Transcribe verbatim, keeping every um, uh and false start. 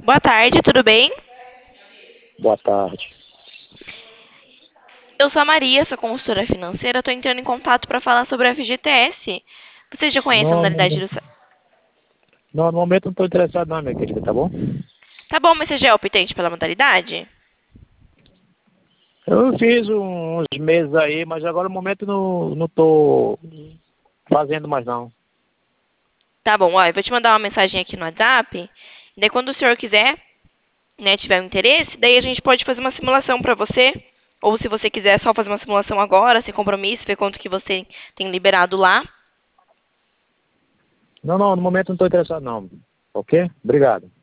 Boa tarde, tudo bem? Boa tarde. Eu sou a Maria, sou consultora financeira. Estou entrando em contato para falar sobre o F G T S. Você já conhece a No, no, modalidade do... sa- no momento não estou interessado não, minha querida, tá bom? Tá bom, mas você já é optante pela modalidade? Eu fiz um- uns meses aí, mas agora no momento não, não tô fazendo mais não. Tá bom, ó, eu vou te mandar uma mensagem aqui no WhatsApp. Daí quando o senhor quiser, né, tiver um interesse, daí a gente pode fazer uma simulação para você. Ou se você quiser só fazer uma simulação agora, sem compromisso, ver quanto que você tem liberado lá. Não, não, no momento não estou interessado não. Ok? Obrigado.